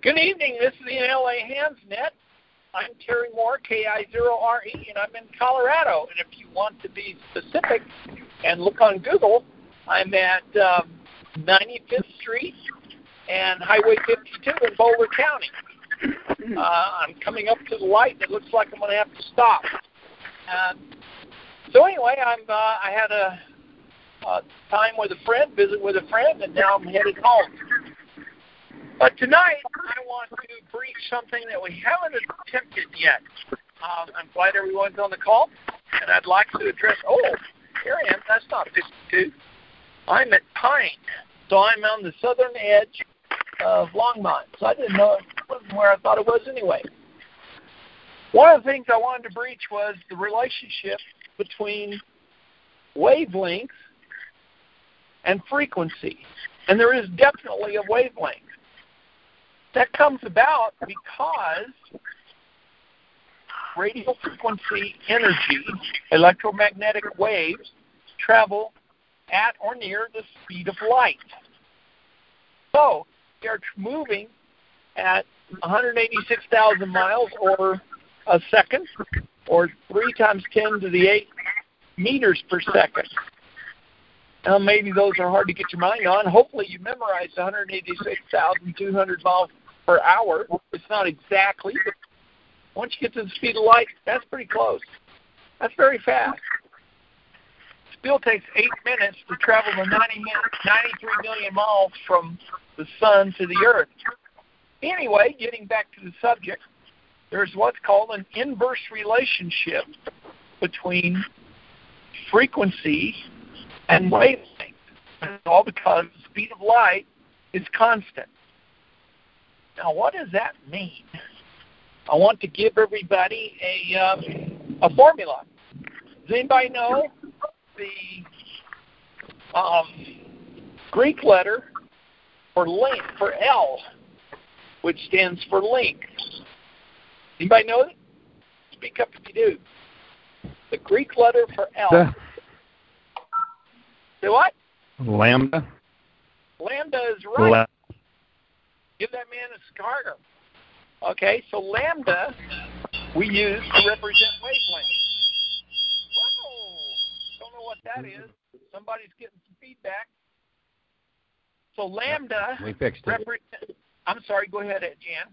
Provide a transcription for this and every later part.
Good evening. This is the LA HandsNet. I'm Terry Moore, K-I-0-R-E, and I'm in Colorado. And if you want to be specific and look on Google, I'm at 95th Street and Highway 52 in Boulder County. I'm coming up to the light, and it looks like I'm going to have to stop. So anyway, I had a time with a friend, visit with a friend, and now I'm headed home. But tonight, I want to brief something that we haven't attempted yet. I'm glad everyone's on the call, and I'd like to address, here I am, that's not 52. I'm at Pine, so I'm on the southern edge of Longmont, so I didn't know it wasn't where I thought it was anyway. One of the things I wanted to breach was the relationship between wavelength and frequency, and there is definitely a wavelength. That comes about because radio frequency energy, electromagnetic waves, travel at or near the speed of light. So they're moving at 186,000 miles or a second, or 3 times 10 to the 8 meters per second. Now, maybe those are hard to get your mind on. Hopefully you memorized 186,200 miles per hour. It's not exactly, but once you get to the speed of light, that's pretty close. That's very fast. It still takes 8 minutes to travel the 93 million miles from the sun to the earth. Anyway, getting back to the subject, there's what's called an inverse relationship between frequency and wavelength. It's all because the speed of light is constant. Now, what does that mean? I want to give everybody a formula. Does anybody know the Greek letter for link, for L, which stands for link? Anybody know it? Speak up if you do. The Greek letter for L. Say what? Lambda. Lambda is right. Give that man a cigar. Okay, so lambda we use to represent wavelength. Whoa! Don't know what that is. Somebody's getting some feedback. So lambda we fixed it. I'm sorry, go ahead, Jan.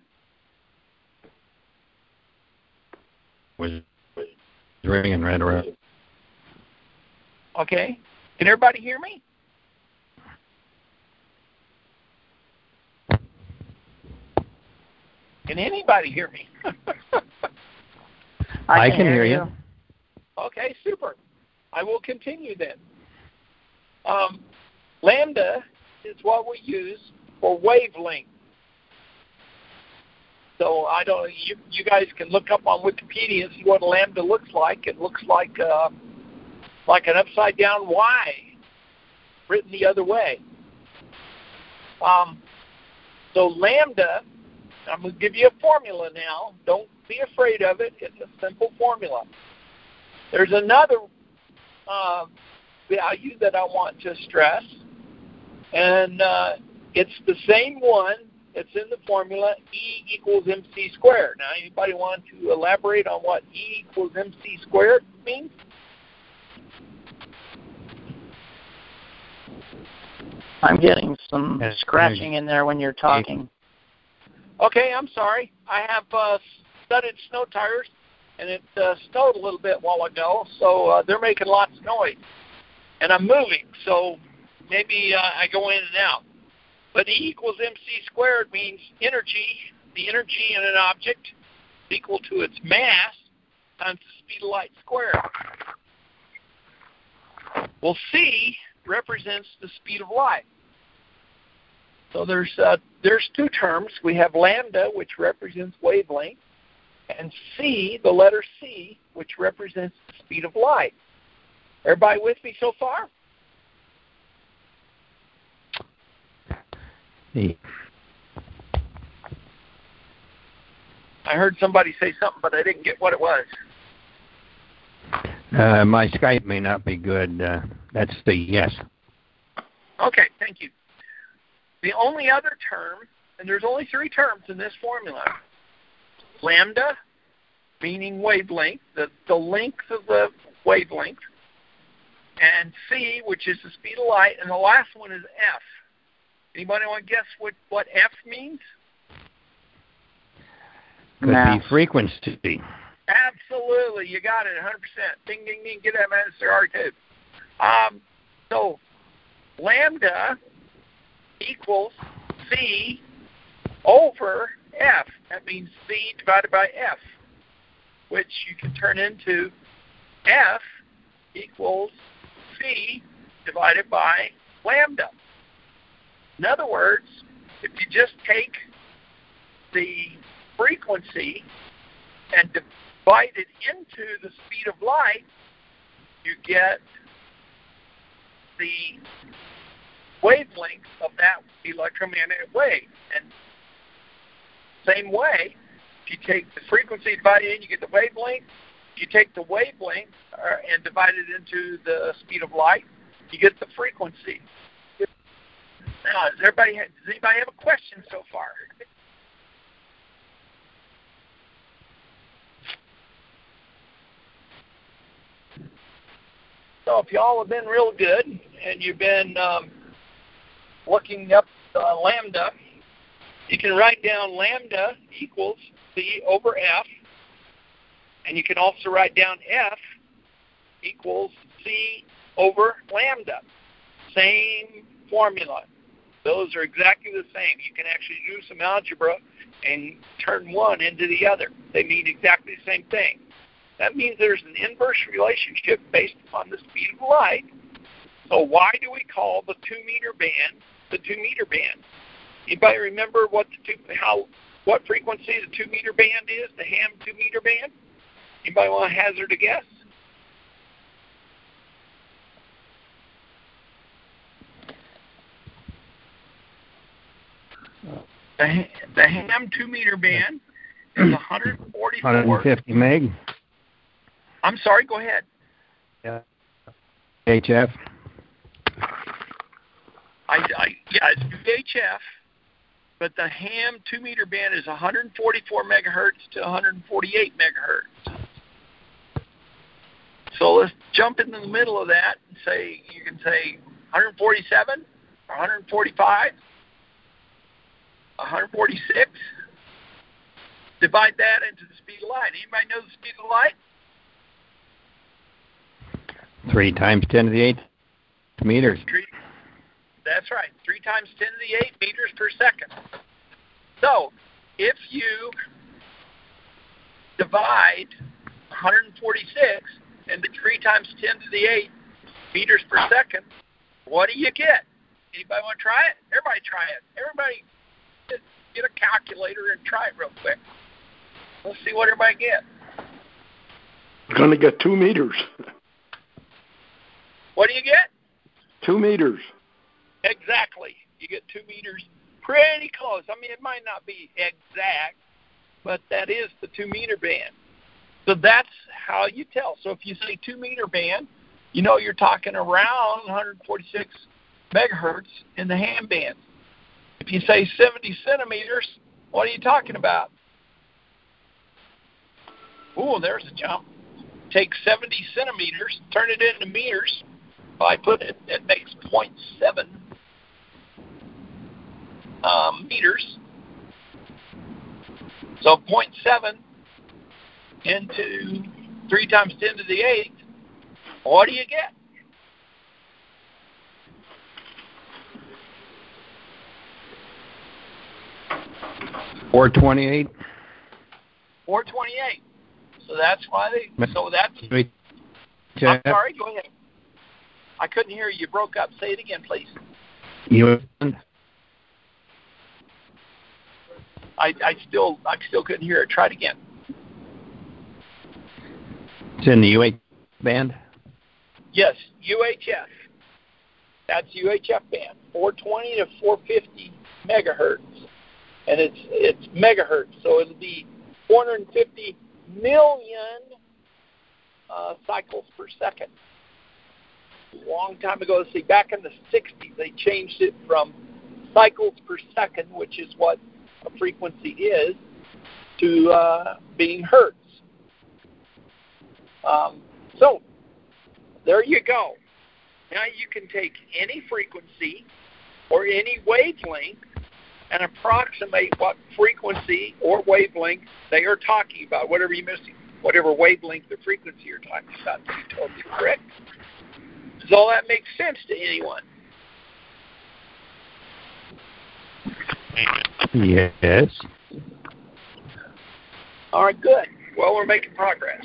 Was ringing right around. Okay. Can everybody hear me? Can anybody hear me? I can hear you. Okay, super. I will continue then. Lambda is what we use for wavelength. So you guys can look up on Wikipedia and see what a lambda looks like. It looks like an upside down Y written the other way. So lambda, I'm going to give you a formula now. Don't be afraid of it. It's a simple formula. There's another value that I want to stress, and it's the same one that's in the formula, E equals MC squared. Now, anybody want to elaborate on what E equals MC squared means? I'm getting some scratching in there when you're talking. Okay, I'm sorry. I have studded snow tires, and it snowed a little bit a while ago, so they're making lots of noise. And I'm moving, so maybe I go in and out. But E equals MC squared means energy. The energy in an object is equal to its mass times the speed of light squared. Well, C represents the speed of light. So there's 2 terms. We have lambda, which represents wavelength, and C, the letter C, which represents the speed of light. Everybody with me so far? C. I heard somebody say something, but I didn't get what it was. My Skype may not be good. That's the yes. Okay, thank you. The only other term and there's only three terms in this formula. Lambda, meaning wavelength, the length of the wavelength, and c, which is the speed of light, and the last one is f. Anybody want to guess what f means? Could be frequency. Absolutely, you got it, 100%. Ding, ding, ding, get that man, Sir R2. So, lambda equals c over f. That means c divided by f, which you can turn into f equals c divided by lambda. In other words, if you just take the frequency and divide it into the speed of light, you get the wavelength of that electromagnetic wave. And same way, if you take the frequency divided in, you get the wavelength. If you take the wavelength and divide it into the speed of light, you get the frequency. Now, does anybody have a question so far? So if y'all have been real good and you've been looking up lambda, you can write down lambda equals c over f, and you can also write down f equals c over lambda. Same formula. Those are exactly the same. You can actually do some algebra and turn one into the other. They mean exactly the same thing. That means there's an inverse relationship based upon the speed of light. So why do we call the 2 meter band the 2 meter band? Anybody remember what frequency the 2 meter band is, the Ham 2 meter band? Anybody want to hazard a guess? The Ham 2 meter band is 150 meg. I'm sorry, go ahead. Yeah. HF. It's VHF, but the Ham 2 meter band is 144 megahertz to 148 megahertz. So let's jump into the middle of that and say, you can say 147 or 145, 146. Divide that into the speed of light. Anybody know the speed of light? 3 times 10 to the 8 meters. That's right. 3 times 10 to the 8 meters per second. So, if you divide 146 into 3 times 10 to the 8 meters per second, what do you get? Anybody want to try it? Everybody try it. Everybody get a calculator and try it real quick. Let's see what everybody gets. We're going to get 2 meters. What do you get? 2 meters. Exactly. You get 2 meters. Pretty close. I mean, it might not be exact, but that is the 2 meter band. So that's how you tell. So if you say 2 meter band, you know you're talking around 146 megahertz in the Ham band. If you say 70 centimeters, what are you talking about? Ooh, there's a jump. Take 70 centimeters, turn it into meters. If I put it, it makes 0.7 meters. So 0.7 into 3 times 10 to the 8, what do you get? $428. 428. So that's why they. So that's. I'm sorry. Go ahead. I couldn't hear you. You broke up. Say it again, please. I still couldn't hear it. Try it again. It's in the UHF band? Yes, UHF. That's UHF band, 420 to 450 megahertz, and it's megahertz, so it'll be 450 million cycles per second. A long time ago, see, back in the 60s, they changed it from cycles per second, which is what a frequency is to being hertz. So there you go. Now you can take any frequency or any wavelength and approximate what frequency or wavelength they are talking about, whatever wavelength or frequency you're talking about to be totally correct. Does all that make sense to anyone? Yes. All right, good. Well, we're making progress.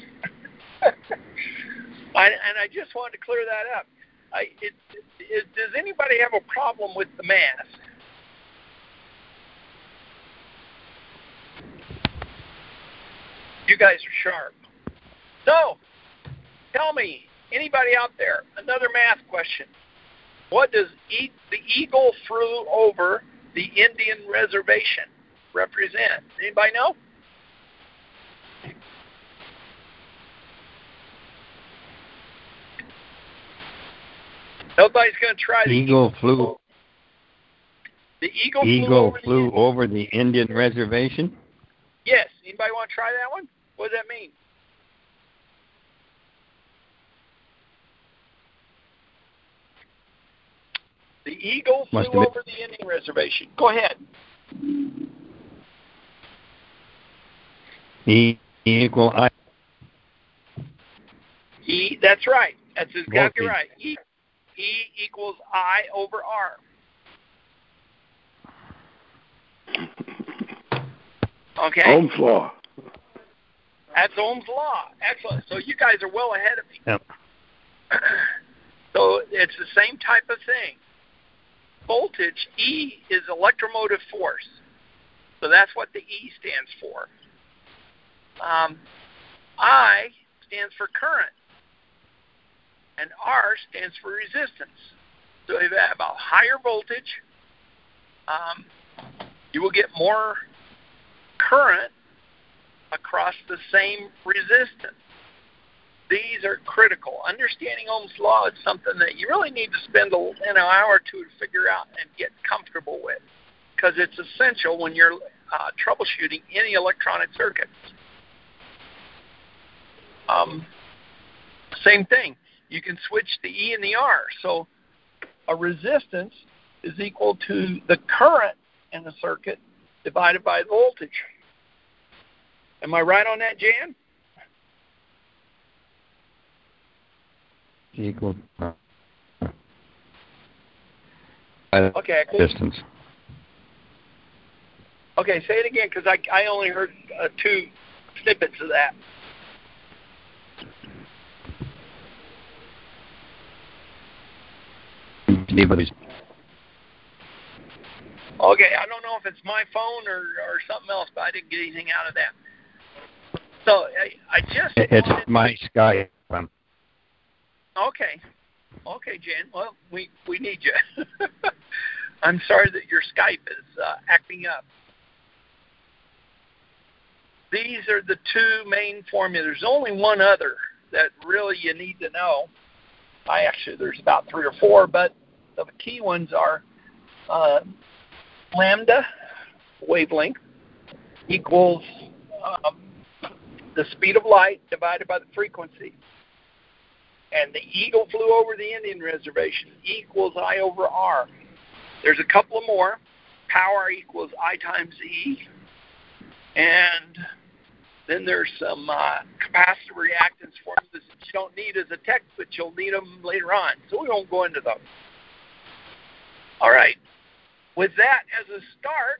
And I just wanted to clear that up. Does anybody have a problem with the math? You guys are sharp. So, tell me, anybody out there, another math question. What does the eagle flew over the Indian reservation represent? Anybody know? Nobody's going to try the eagle flew. The eagle flew over the Indian reservation? Yes. Anybody want to try that one? What does that mean? The eagle flew over the Indian reservation. Go ahead. E equal I. E. That's right. That's exactly right. E equals I over R. Okay. Ohm's law. That's Ohm's law. Excellent. So you guys are well ahead of me. Yep. So it's the same type of thing. Voltage, E, is electromotive force. So that's what the E stands for. I stands for current. And R stands for resistance. So if you have a higher voltage, you will get more current across the same resistance. These are critical. Understanding Ohm's law is something that you really need to spend an hour or two to figure out and get comfortable with, because it's essential when you're troubleshooting any electronic circuit. Same thing. You can switch the E and the R. So a resistance is equal to the current in the circuit divided by the voltage. Am I right on that, Jan? Equal. Okay. Distance. Okay, say it again, because I only heard 2 snippets of that. Anybody's. Okay, I don't know if it's my phone or something else, but I didn't get anything out of that. So I just... It's my Skype. Okay, Jan. Well, we need you. I'm sorry that your Skype is acting up. These are the 2 main formulas. There's only one other that really you need to know. There's about 3 or 4, but the key ones are lambda wavelength equals the speed of light divided by the frequency. And the eagle flew over the Indian reservation equals I over R. There's a couple of more. Power equals I times E. And then there's some capacitor reactance formulas that you don't need as a tech, but you'll need them later on. So we won't go into those. All right. With that as a start,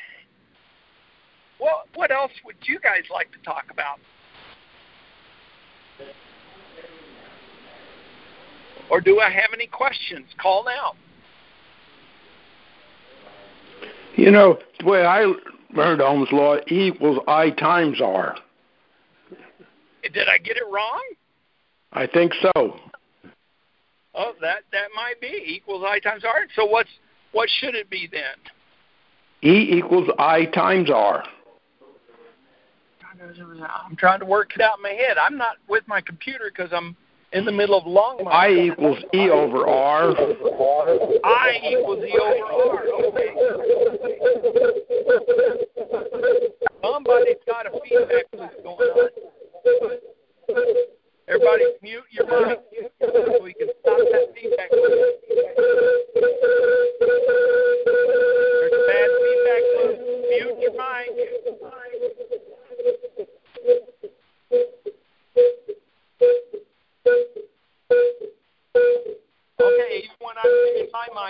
what else would you guys like to talk about? Or do I have any questions? Call now. You know, the way I learned Ohm's law, E equals I times R. Did I get it wrong? I think so. Oh, that might be equals I times R. So what should it be then? E equals I times R. I'm trying to work it out in my head. I'm not with my computer because I'm in the middle of long. I equals E over R. I equals E over R. Okay.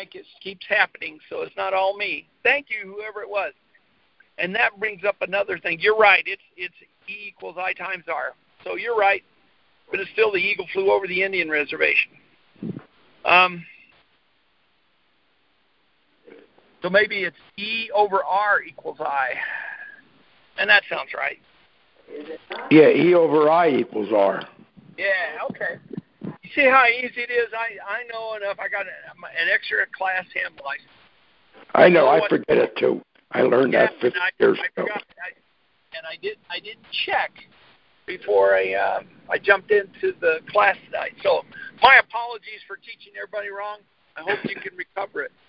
like it keeps happening, so it's not all me. Thank you, whoever it was. And that brings up another thing. You're right. It's E equals I times R. So you're right, but it's still the eagle flew over the Indian reservation. So maybe it's E over R equals I. And that sounds right. Yeah, E over I equals R. Yeah, okay. You see how easy it is? I know enough. I got an extra class ham license. I know. I forget it, too. I learned that 50 years ago. I didn't check before I jumped into the class tonight. So my apologies for teaching everybody wrong. I hope you can recover it.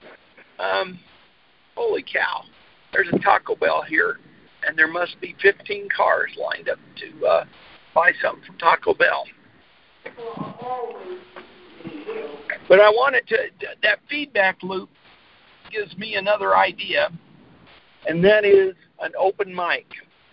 Holy cow. There's a Taco Bell here, and there must be 15 cars lined up to buy something from Taco Bell. But I wanted that feedback loop gives me another idea, and that is an open mic.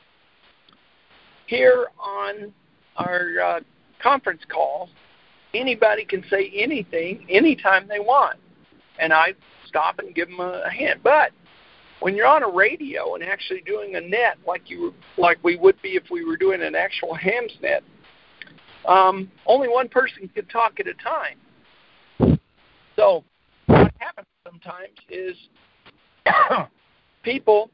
Here on our conference calls, anybody can say anything anytime they want, and I stop and give them a hint. But when you're on a radio and actually doing a net like we would be if we were doing an actual hams net, only one person can talk at a time. So what happens sometimes is people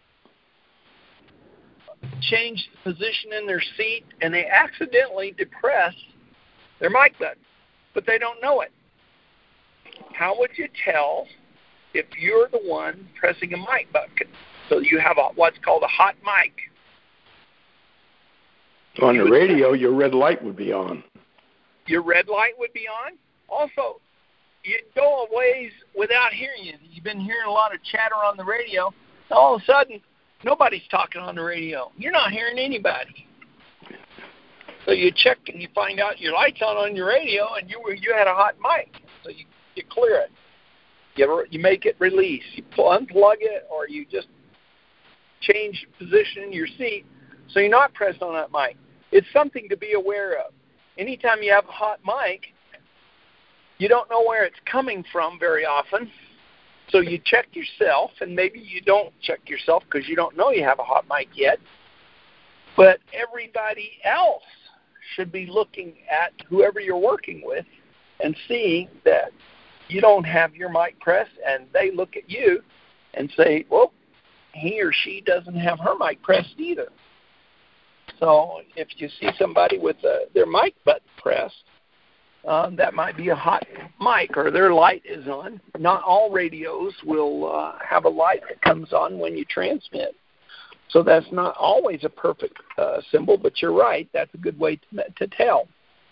change the position in their seat and they accidentally depress their mic button, but they don't know it. How would you tell if you're the one pressing a mic button? So you have what's called a hot mic. On the radio, your red light would be on. Your red light would be on? Also, you'd go a ways without hearing you. You've been hearing a lot of chatter on the radio. And all of a sudden, nobody's talking on the radio. You're not hearing anybody. So you check and you find out your light's on your radio and you had a hot mic. So you clear it. You make it release. You unplug it or you just change position in your seat so you're not pressed on that mic. It's something to be aware of. Anytime you have a hot mic, you don't know where it's coming from very often. So you check yourself, and maybe you don't check yourself because you don't know you have a hot mic yet. But everybody else should be looking at whoever you're working with and seeing that you don't have your mic pressed, and they look at you and say, well, he or she doesn't have her mic pressed either. So if you see somebody with their mic button pressed, that might be a hot mic or their light is on. Not all radios will have a light that comes on when you transmit. So that's not always a perfect symbol, but you're right. That's a good way to tell.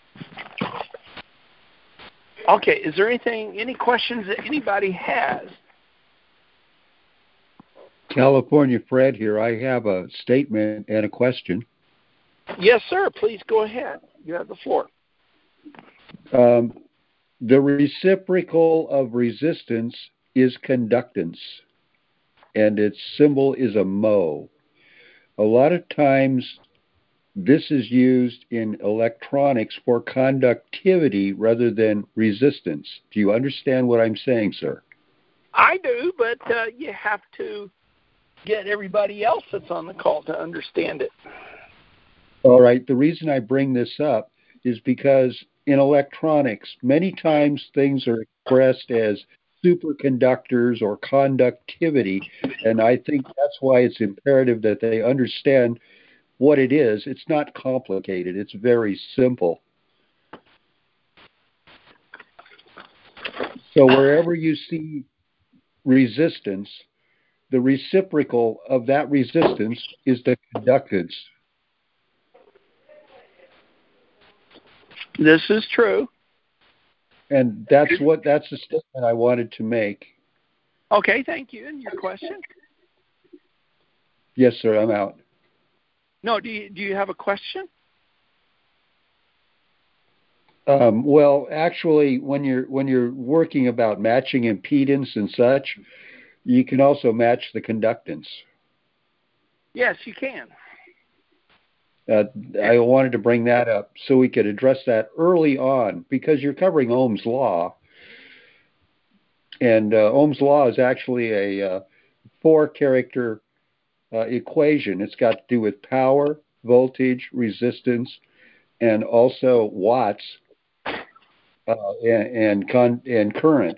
Okay, is there any questions that anybody has? California Fred here. I have a statement and a question. Yes, sir. Please go ahead. You have the floor. The reciprocal of resistance is conductance, and its symbol is a mho. A lot of times, this is used in electronics for conductivity rather than resistance. Do you understand what I'm saying, sir? I do, but you have to get everybody else that's on the call to understand it. All right. The reason I bring this up is because in electronics, many times things are expressed as superconductors or conductivity, and I think that's why it's imperative that they understand what it is. It's not complicated. It's very simple. So wherever you see resistance, the reciprocal of that resistance is the conductance. This is true. And that's the statement I wanted to make. Okay, thank you. And your question? Yes, sir, I'm out. No, do you have a question? Well, actually, when you're working about matching impedance and such, you can also match the conductance. Yes, you can. I wanted to bring that up so we could address that early on because you're covering Ohm's law. And Ohm's law is actually a four-character equation. It's got to do with power, voltage, resistance, and also watts and current.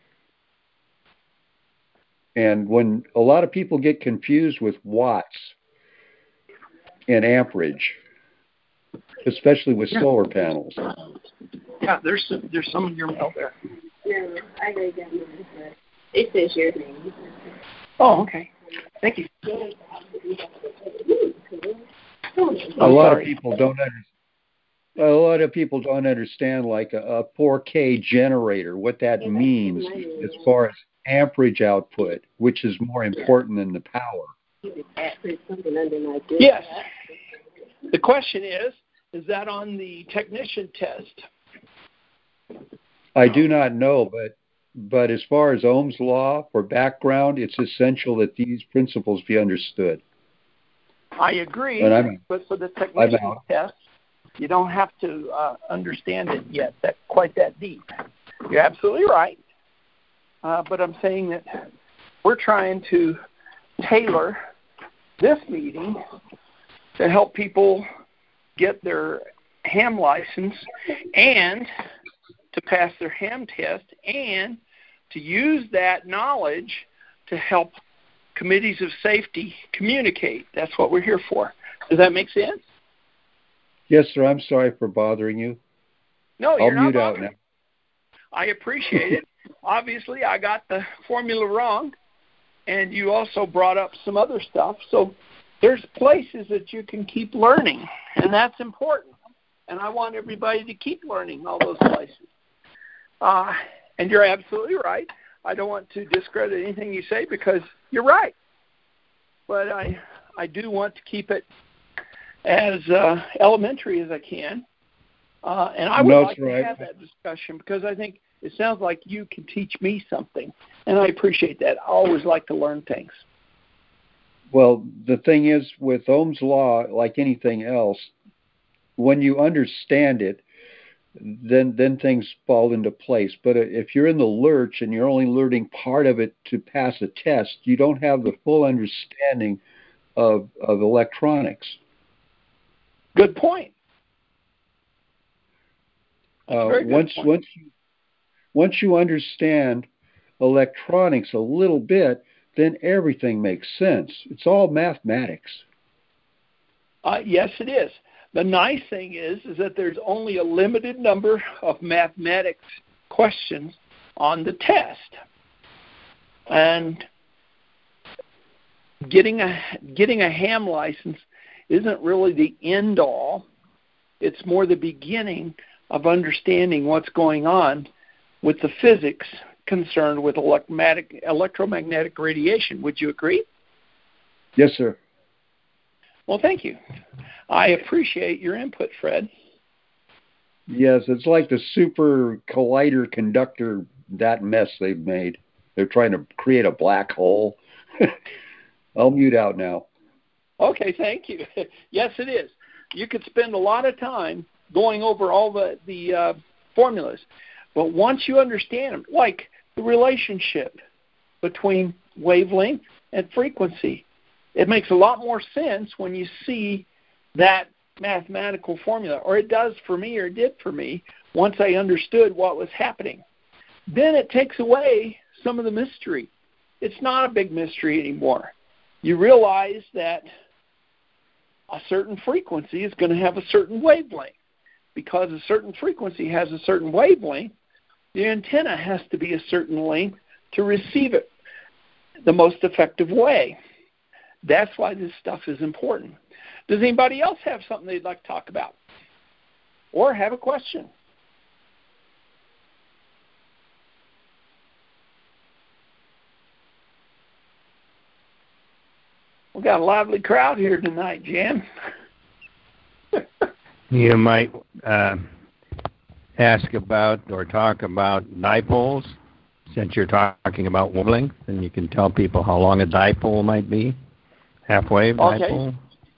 And when a lot of people get confused with watts and amperage, especially with solar panels. Yeah, there's some in your mail there. No, I already got mine, but it says your name. Oh, okay. Thank you. A lot of people don't understand like a 4K generator, what that means as far as amperage output, which is more important than the power. Yes. The question is that on the technician test? I do not know, but as far as Ohm's law for background, it's essential that these principles be understood. I agree, but for the technician test, you don't have to understand it yet, quite that deep. You're absolutely right, but I'm saying that we're trying to tailor this meeting to help people get their ham license and to pass their ham test and to use that knowledge to help committees of safety communicate. That's what we're here for. Does that make sense? Yes, sir. I'm sorry for bothering you. No, you're not mute bothering. out now. I appreciate it. Obviously, I got the formula wrong, and you also brought up some other stuff. So there's places that you can keep learning, and that's important. And I want everybody to keep learning all those places. And you're absolutely right. I don't want to discredit anything you say because you're right. But I do want to keep it as elementary as I can. And I would like to have that discussion because I think it sounds like you can teach me something. And I appreciate that. I always like to learn things. Well, the thing is, with Ohm's law, like anything else, when you understand it, then things fall into place. But if you're in the lurch and you're only learning part of it to pass a test, you don't have the full understanding of electronics. Good point. Once you understand electronics a little bit, then everything makes sense. It's all mathematics. Yes, it is. The nice thing is that there's only a limited number of mathematics questions on the test. And getting a ham license isn't really the end all. It's more the beginning of understanding what's going on with the physics concerned with electromagnetic radiation. Would you agree? Yes, sir. Well, thank you. I appreciate your input, Fred. Yes, it's like the super collider conductor, that mess they've made. They're trying to create a black hole. I'll mute out now. Okay, thank you. Yes, it is. You could spend a lot of time going over all the formulas, but once you understand them, like the relationship between wavelength and frequency, it makes a lot more sense when you see that mathematical formula, or it does for me, or it did for me, once I understood what was happening. Then it takes away some of the mystery. It's not a big mystery anymore. You realize that a certain frequency is going to have a certain wavelength. Because a certain frequency has a certain wavelength, the antenna has to be a certain length to receive it the most effective way. That's why this stuff is important. Does anybody else have something they'd like to talk about? Or have a question? We've got a lively crowd here tonight, Jan. You might ask about or talk about dipoles, since you're talking about wavelength, and you can tell people how long a dipole might be. Half-wave dipole?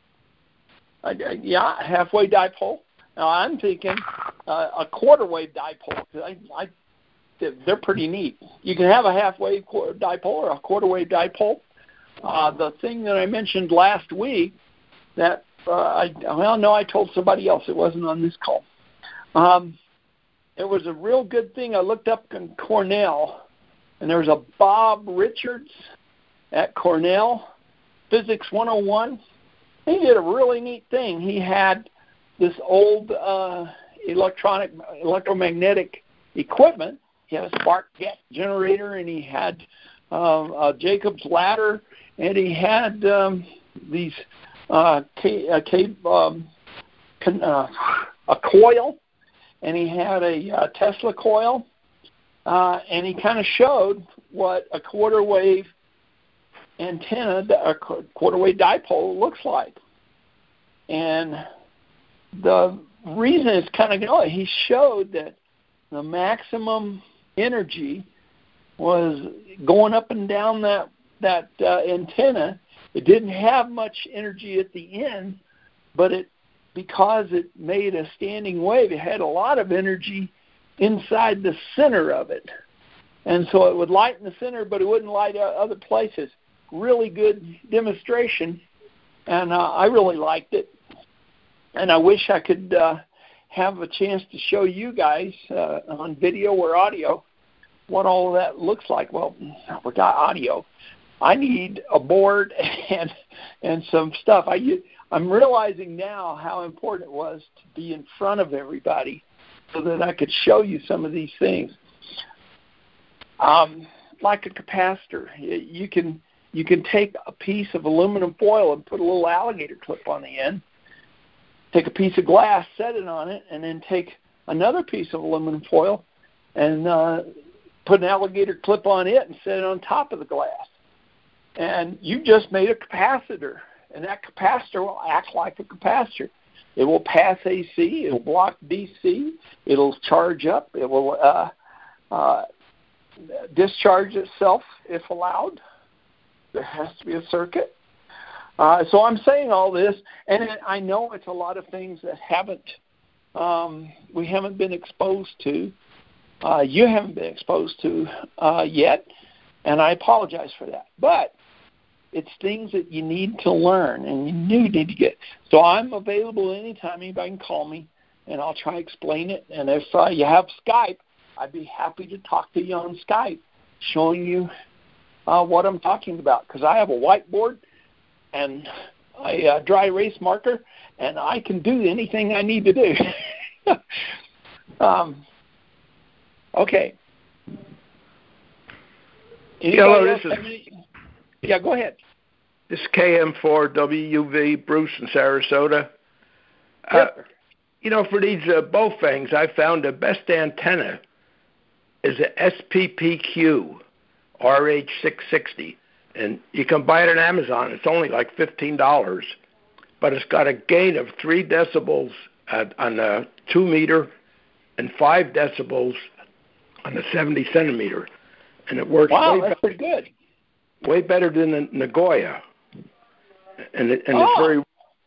Yeah, half-wave dipole. Now, I'm thinking a quarter-wave dipole. they're pretty neat. You can have a half-wave dipole or a quarter-wave dipole. The thing that I mentioned last week that I told somebody else. It wasn't on this call. It was a real good thing. I looked up in Cornell, and there was a Bob Richards at Cornell, Physics 101. He did a really neat thing. He had this old electromagnetic equipment. He had a spark gap generator, and he had a Jacob's ladder, and he had these a coil, and he had a Tesla coil, and he kind of showed what a quarter wave antenna, a quarter wave dipole looks like. And the reason it's kind of going, he showed that the maximum energy was going up and down that antenna. It didn't have much energy at the end, but because it made a standing wave, it had a lot of energy inside the center of it. And so it would light in the center, but it wouldn't light other places. Really good demonstration, and I really liked it. And I wish I could have a chance to show you guys on video or audio what all of that looks like. Well, we got audio. I need a board and some stuff. I'm realizing now how important it was to be in front of everybody so that I could show you some of these things. Like a capacitor, you can take a piece of aluminum foil and put a little alligator clip on the end. Take a piece of glass, set it on it, and then take another piece of aluminum foil and put an alligator clip on it and set it on top of the glass. And you just made a capacitor, and that capacitor will act like a capacitor. It will pass AC, it will block DC, it will charge up, it will discharge itself if allowed. There has to be a circuit. So I'm saying all this, and I know it's a lot of things that we haven't been exposed to. You haven't been exposed to yet, and I apologize for that. But it's things that you need to learn and you need to get. So I'm available anytime. Anybody can call me, and I'll try to explain it. And if you have Skype, I'd be happy to talk to you on Skype, showing you what I'm talking about, because I have a whiteboard and a dry erase marker, and I can do anything I need to do. Okay. Hello, this is... Yeah, go ahead. This is KM4WV, Bruce in Sarasota. Yep. For these Baofengs, I found the best antenna is a SPPQ RH660, and you can buy it on Amazon. It's only like $15, but it's got a gain of 3 decibels on the 2 meter and 5 decibels on the 70 centimeter, and it works. Wow, that's pretty good. Way better than the Nagoya, and it's very.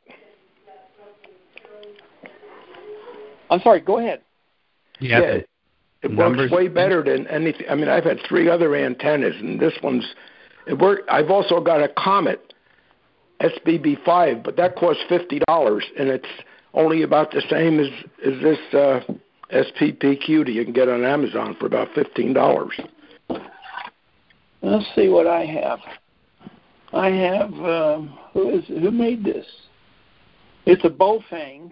I'm sorry. Go ahead. Yeah, it works way better than anything. I mean, I've had 3 other antennas, and this one's. It worked. I've also got a Comet SBB5, but that costs $50, and it's only about the same as this SPPQ that you can get on Amazon for about $15. Let's see what I have. I have who made this? It's a Baofeng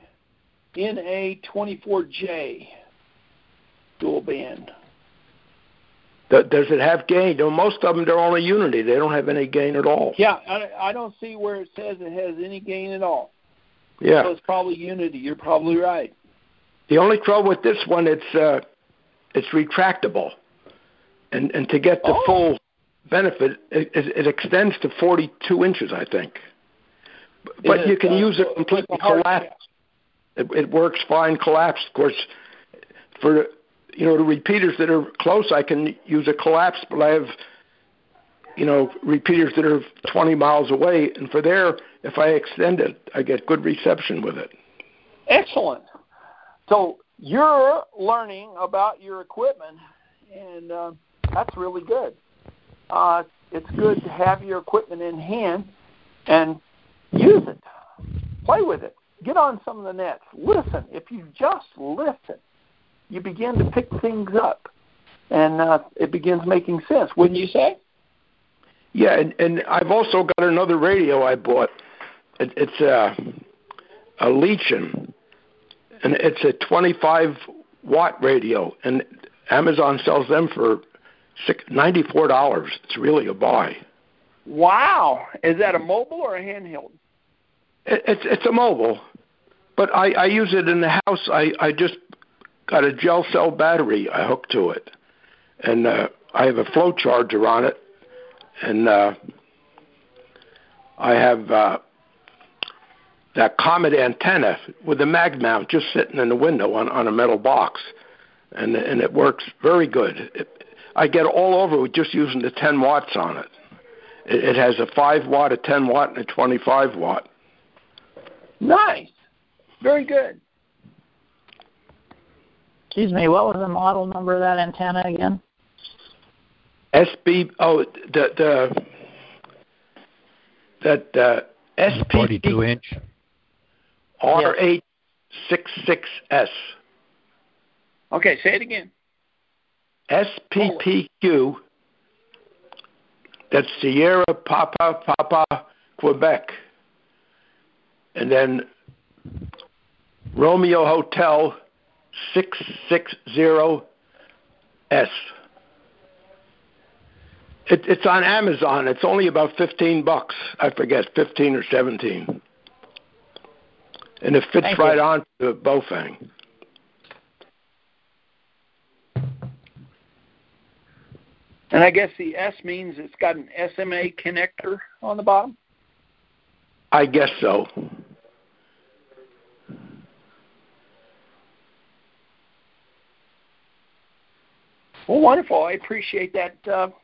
NA24J dual band. Does it have gain? No, most of them, they're only unity. They don't have any gain at all. Yeah, I don't see where it says it has any gain at all. Yeah. So it's probably unity. You're probably right. The only trouble with this one, it's retractable. And to get the full benefit, it extends to 42 inches, I think. But you can use it completely collapsed. It works fine collapsed. Of course, for the repeaters that are close, I can use a collapse, but I have repeaters that are 20 miles away, and for there, if I extend it, I get good reception with it. Excellent. So you're learning about your equipment, and that's really good. It's good to have your equipment in hand and use it. Play with it. Get on some of the nets. Listen. If you just listen, you begin to pick things up, and it begins making sense. Wouldn't you say? Yeah, and I've also got another radio I bought. It's a Legion, and it's a 25-watt radio, and Amazon sells them for $94. It's really a buy. Wow. Is that a mobile or a handheld? It's a mobile, but I use it in the house. I just got a gel cell battery I hooked to it, and I have a flow charger on it, and I have that Comet antenna with a mag mount just sitting in the window on a metal box, and it works very good. I get all over with just using the 10 watts on it. It has a 5-watt, a 10-watt, and a 25-watt. Nice. Very good. Excuse me, what was the model number of that antenna again? SPP 42-inch. RH66S. Okay, say it again. SPPQ. That's Sierra Papa Quebec. And then Romeo Hotel 660S. It's on Amazon. It's only about $15. I forget, 15 or 17. And it fits right on to Bofang. And I guess the S means it's got an SMA connector on the bottom? I guess so. Well, wonderful. I appreciate that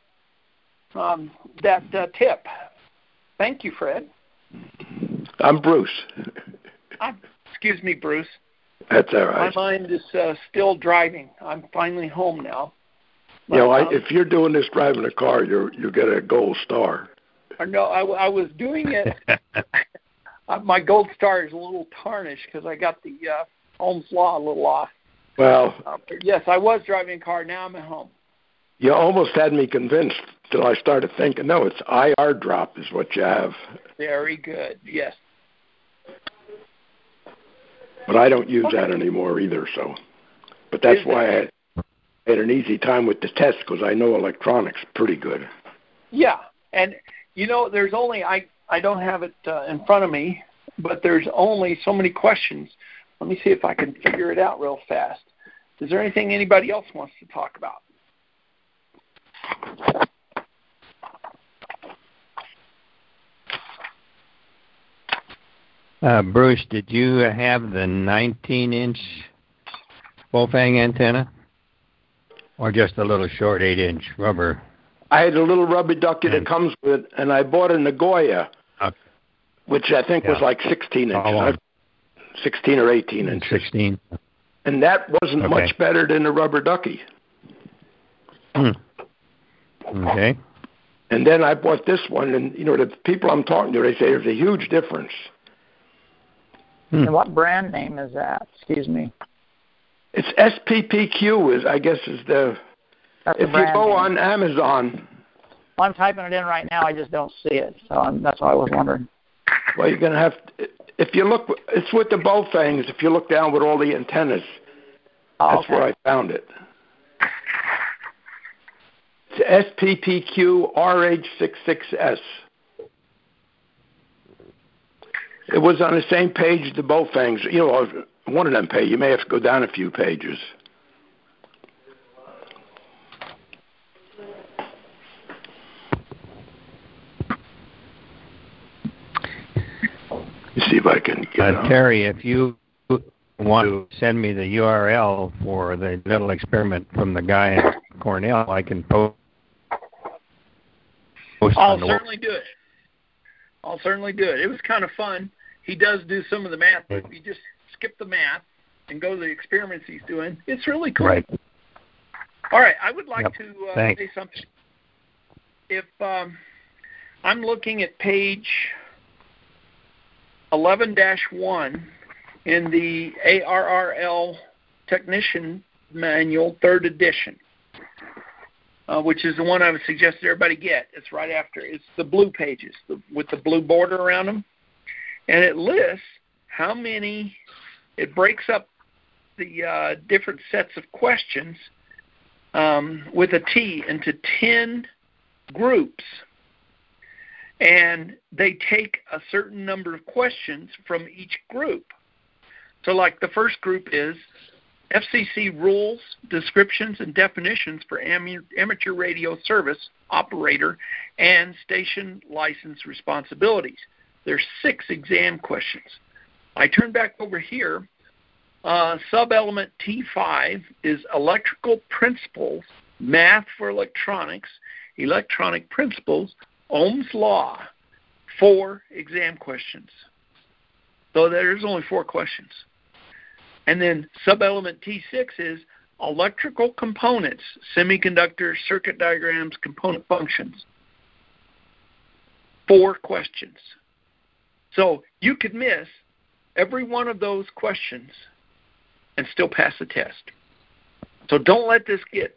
tip. Thank you, Fred. I'm Bruce. Excuse me, Bruce. That's all right. My mind is still driving. I'm finally home now. You know, if you're doing this driving a car, you get a gold star. No, I was doing it. My gold star is a little tarnished because I got the Ohm's Law a little off. Well, yes, I was driving a car. Now I'm at home. You almost had me convinced till I started thinking, no, it's IR drop is what you have. Very good, yes. But I don't use that anymore either, so. But that's why I had an easy time with the test, because I know electronics pretty good. Yeah, and, you know, there's only, I don't have it in front of me, but there's only so many questions. Let me see if I can figure it out real fast. Is there anything anybody else wants to talk about? Bruce, did you have the 19-inch Bofang antenna? Or just a little short 8-inch rubber? I had a little rubber ducky that comes with it, and I bought a Nagoya, which I think was like 16 inches. 16 or 18 inches. 16. And that wasn't much better than a rubber ducky. Okay. And then I bought this one, and, you know, the people I'm talking to, they say there's a huge difference. And what brand name is that? Excuse me. It's SPPQ, I guess is the... That's if you go on Amazon... Well, I'm typing it in right now. I just don't see it. So that's why I was wondering. Well, you're going to have... If you look... It's with the Bofangs. If you look down with all the antennas, that's where I found it. It's SPPQ RH66S. It was on the same page the Bofangs. You know, one of them pages. You may have to go down a few pages. You see if I can get it. Terry, if you want to send me the URL for the little experiment from the guy at Cornell, I can post. I'll certainly do it. I'll certainly do it. It was kind of fun. He does do some of the math, but if you just skip the math and go to the experiments he's doing, it's really cool. Right. All right, I would like to Thanks. say something. If I'm looking at page 11-1 in the ARRL Technician Manual, 3rd edition, which is the one I would suggest everybody get. It's right after. It's the blue pages with the blue border around them. And it lists how many, it breaks up the different sets of questions with a T into 10 groups. And they take a certain number of questions from each group. So like the first group is FCC rules, descriptions, and definitions for amateur radio service operator and station license responsibilities. There's 6 exam questions. I turn back over here. Sub-element T5 is electrical principles, math for electronics, electronic principles, Ohm's law, 4 exam questions. So there's only 4 questions. And then sub-element T6 is electrical components, semiconductors, circuit diagrams, component functions. 4 questions. So you could miss every one of those questions and still pass the test. So don't let this get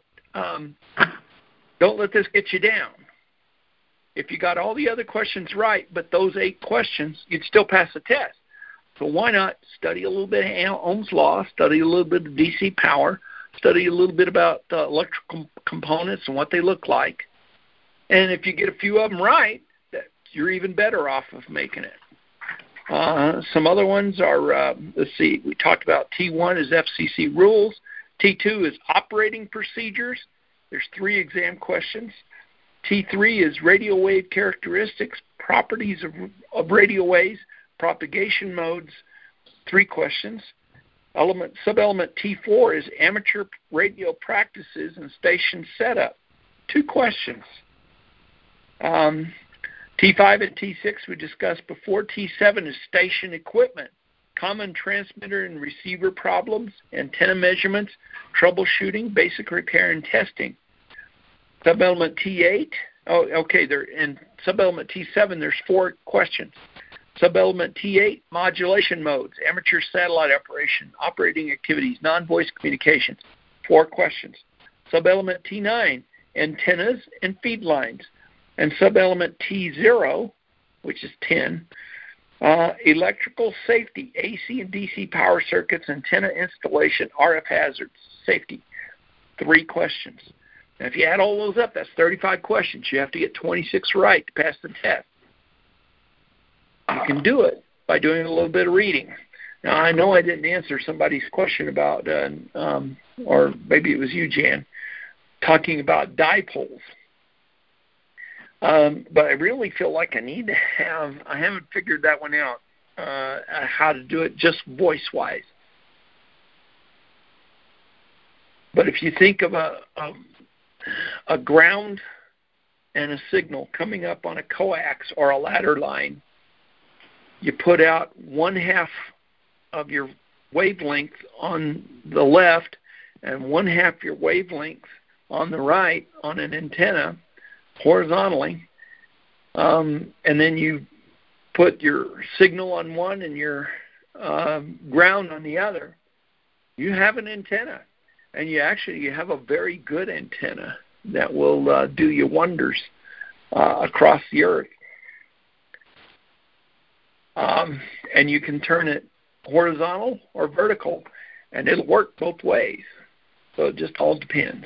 you down. If you got all the other questions right, but those 8 questions, you'd still pass the test. So why not study a little bit of Ohm's law, study a little bit of DC power, study a little bit about electrical components and what they look like. And if you get a few of them right, you're even better off of making it. Some other ones are, let's see, we talked about T1 is FCC rules. T2 is operating procedures. There's 3 exam questions. T3 is radio wave characteristics, properties of radio waves, propagation modes, 3 questions. Sub-element T4 is amateur radio practices and station setup, 2 questions. T5 and T6 we discussed before. T7 is station equipment, common transmitter and receiver problems, antenna measurements, troubleshooting, basic repair and testing. Sub-element T8, in sub-element T7 there's 4 questions. Sub-element T8, modulation modes, amateur satellite operation, operating activities, non-voice communications, 4 questions. Sub-element T9, antennas and feed lines. And sub-element T0, which is 10, electrical safety, AC and DC power circuits, antenna installation, RF hazards, safety, 3 questions. Now, if you add all those up, that's 35 questions. You have to get 26 right to pass the test. You can do it by doing a little bit of reading. Now, I know I didn't answer somebody's question about, or maybe it was you, Jan, talking about dipoles. But I really feel like I haven't figured that one out, how to do it just voice-wise. But if you think of a ground and a signal coming up on a coax or a ladder line, you put out 1/2 of your wavelength on the left and 1/2 your wavelength on the right on an antenna horizontally, and then you put your signal on one and your ground on the other, you have an antenna. And you have a very good antenna that will do you wonders across the earth. And you can turn it horizontal or vertical, and it'll work both ways. So it just all depends.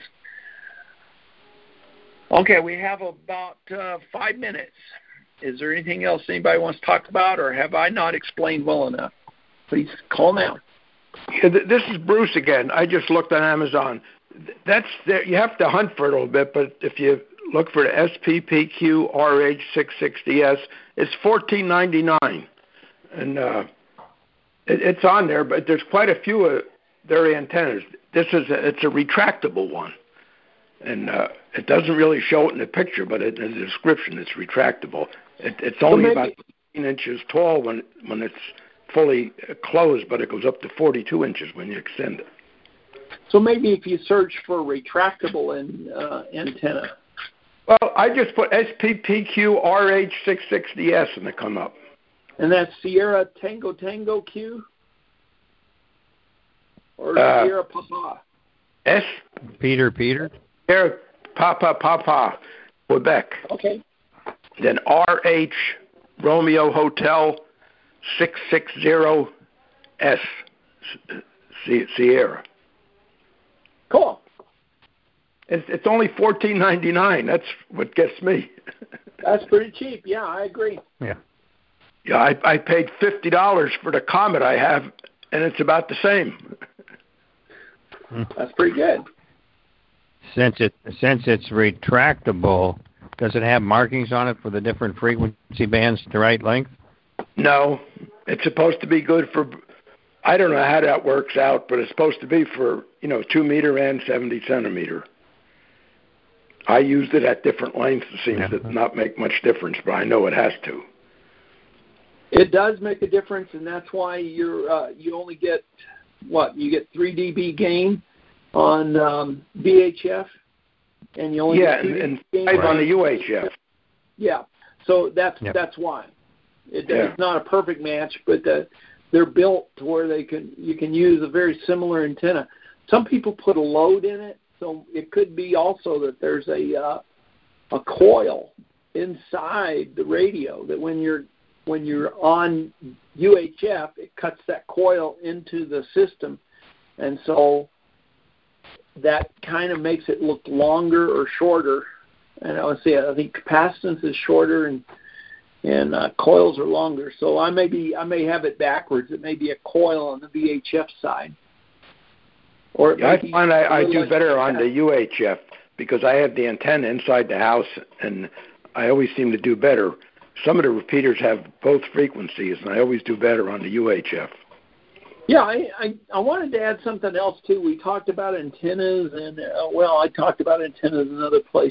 Okay, we have about 5 minutes. Is there anything else anybody wants to talk about, or have I not explained well enough? Please call now. Yeah, this is Bruce again. I just looked on Amazon. You have to hunt for it a little bit, but if you look for the SPPQ RH660S, it's $14.99, and it's on there. But there's quite a few of their antennas. It's a retractable one, and it doesn't really show it in the picture, but in the description, it's retractable. It's only about 15 inches tall when it's fully closed, but it goes up to 42 inches when you extend it. So maybe if you search for retractable antenna. Well, I just put SPPQ RH660S and it come up. And that's Sierra Tango Tango Q? Or Sierra Papa? S. Peter. Sierra Papa, Quebec. Okay. Then RH Romeo Hotel 660S Sierra. Cool. It's only $14.99. That's what gets me. That's pretty cheap. Yeah, I agree. Yeah. Yeah, I paid $50 for the Comet I have, and it's about the same. That's pretty good. Since it's retractable, does it have markings on it for the different frequency bands the right length? No, it's supposed to be good for. I don't know how that works out, but it's supposed to be for 2 meter and 70 centimeter. I used it at different lengths. It seems to not make much difference, but I know it has to. It does make a difference, and that's why you only get you get 3 dB gain on VHF, and you only get 2 dB gain on the UHF. Yeah, so that's why. It's not a perfect match, but they're built to where you can use a very similar antenna. Some people put a load in it, so it could be also that there's a coil inside the radio that when you're on UHF, it cuts that coil into the system, and so that kind of makes it look longer or shorter. And I think capacitance is shorter and coils are longer. So I may have it backwards. It may be a coil on the VHF side. Or I find I do better on the UHF because I have the antenna inside the house, and I always seem to do better. Some of the repeaters have both frequencies, and I always do better on the UHF. Yeah, I wanted to add something else, too. We talked about antennas, and, I talked about antennas in another place.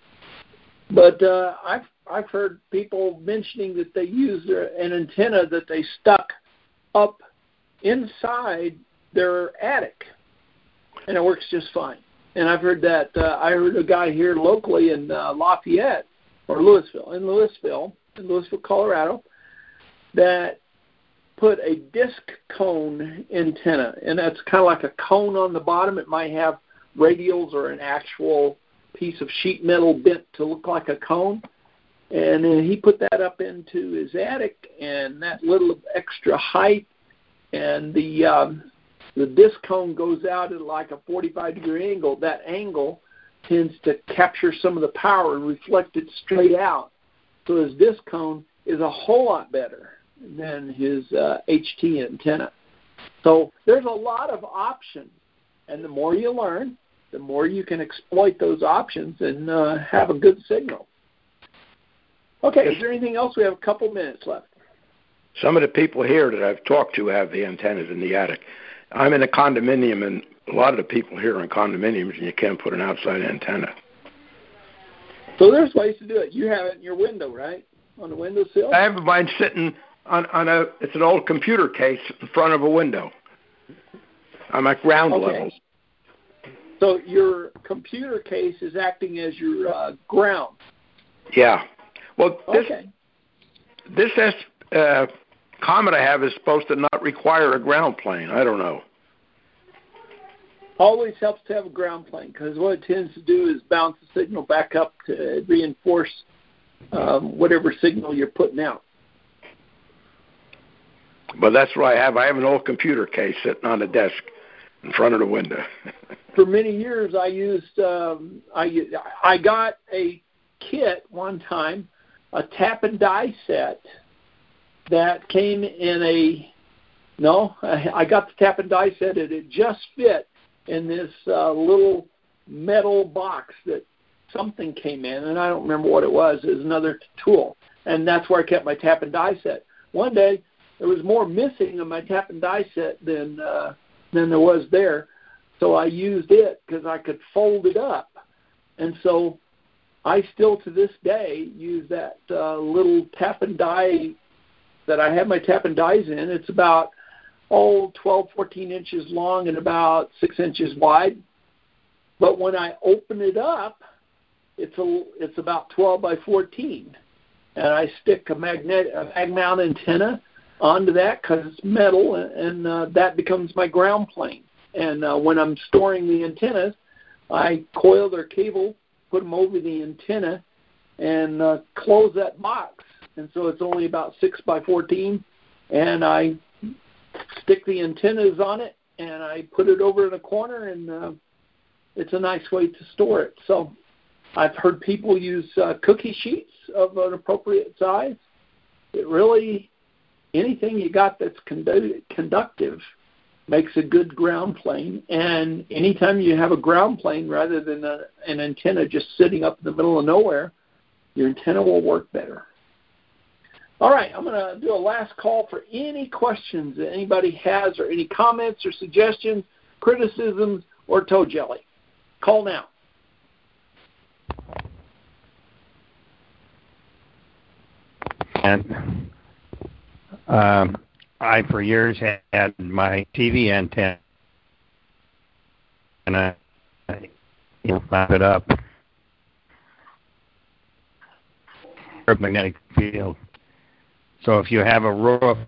But I've heard people mentioning that they use an antenna that they stuck up inside their attic, and it works just fine. And I've heard that. I heard a guy here locally in Lafayette, or Louisville, Colorado, that put a disc cone antenna, and that's kind of like a cone on the bottom. It might have radials or an actual piece of sheet metal bent to look like a cone. And then he put that up into his attic, and that little extra height, and the disc cone goes out at like a 45-degree angle. That angle tends to capture some of the power and reflect it straight out. So his disc cone is a whole lot better than his HT antenna. So there's a lot of options, and the more you learn, the more you can exploit those options and have a good signal. Okay, is there anything else? We have a couple minutes left. Some of the people here that I've talked to have the antennas in the attic. I'm in a condominium, and a lot of the people here are in condominiums, and you can't put an outside antenna. So there's ways to do it. You have it in your window, right? On the windowsill? I have mine sitting on it's an old computer case in front of a window. I'm at ground level. So your computer case is acting as your ground. Yeah. Well, this Comet I have is supposed to not require a ground plane. I don't know. Always helps to have a ground plane because what it tends to do is bounce the signal back up to reinforce whatever signal you're putting out. But that's what I have. I have an old computer case sitting on the desk in front of the window. For many years, I used. I got a kit one time, a tap and die set that came in I got the tap and die set, and it just fit in this little metal box that something came in, and I don't remember what it was. It was another tool, and that's where I kept my tap and die set. One day, there was more missing in my tap and die set than there was there, so I used it because I could fold it up, and so I still to this day use that little tap and die that I have my tap and dies in. It's about 12, 14 inches long and about 6 inches wide. But when I open it up, it's about 12 by 14. And I stick a mag mount antenna onto that because it's metal, and that becomes my ground plane. And when I'm storing the antennas, I coil their cable, put them over the antenna, and close that box. And so it's only about 6 by 14, and I stick the antennas on it, and I put it over in a corner, and it's a nice way to store it. So I've heard people use cookie sheets of an appropriate size. It really, anything you got that's conductive makes a good ground plane. And anytime you have a ground plane rather than an antenna just sitting up in the middle of nowhere, your antenna will work better. All right, I'm going to do a last call for any questions that anybody has, or any comments or suggestions, criticisms, or toe jelly. Call now. And I, for years, had my TV antenna, and I wrap it up. Magnetic field. So if you have a roof,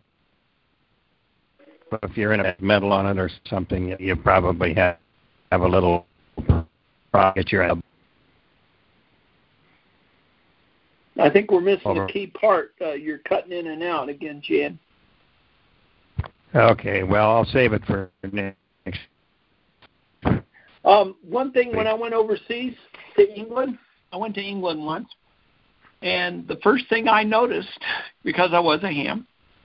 if you're in a metal on it or something, you probably have a little problem at your elbow. I think we're missing a key part. You're cutting in and out again, Jan. Okay, well, I'll save it for next. One thing, when I went overseas to England, I went to England once, and the first thing I noticed, because I was a ham,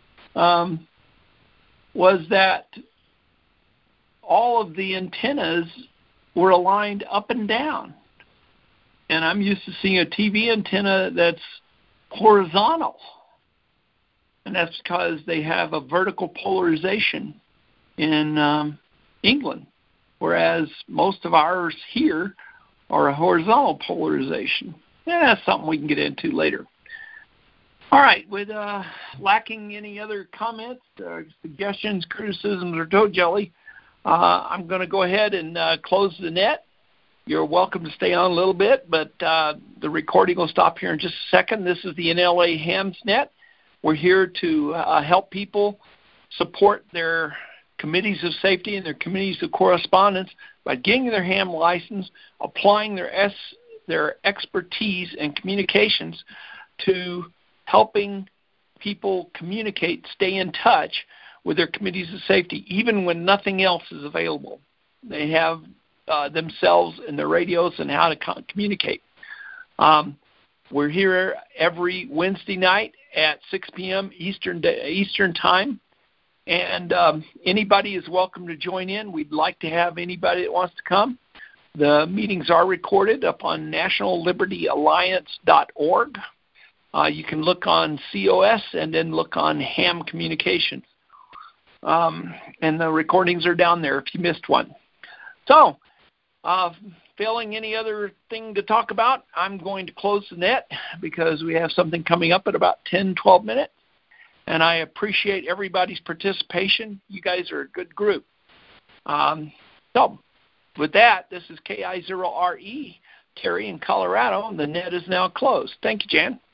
was that all of the antennas were aligned up and down. And I'm used to seeing a TV antenna that's horizontal. And that's because they have a vertical polarization in England, whereas most of ours here are a horizontal polarization. And that's something we can get into later. All right, with lacking any other comments, suggestions, criticisms, or toe jelly, I'm going to go ahead and close the net. You're welcome to stay on a little bit, but the recording will stop here in just a second. This is the NLA Hams Net. We're here to help people support their committees of safety and their committees of correspondence by getting their ham license, applying their expertise and communications to helping people communicate, stay in touch with their committees of safety, even when nothing else is available. They have themselves and their radios and how to communicate. We're here every Wednesday night at 6 p.m. Eastern Time, and anybody is welcome to join in. We'd like to have anybody that wants to come. The meetings are recorded up on nationallibertyalliance.org. You can look on COS and then look on Ham Communications. And the recordings are down there if you missed one. So, failing any other thing to talk about, I'm going to close the net because we have something coming up in about 10, 12 minutes. And I appreciate everybody's participation. You guys are a good group. So, with that, this is KI0RE, Terry in Colorado, and the net is now closed. Thank you, Jan.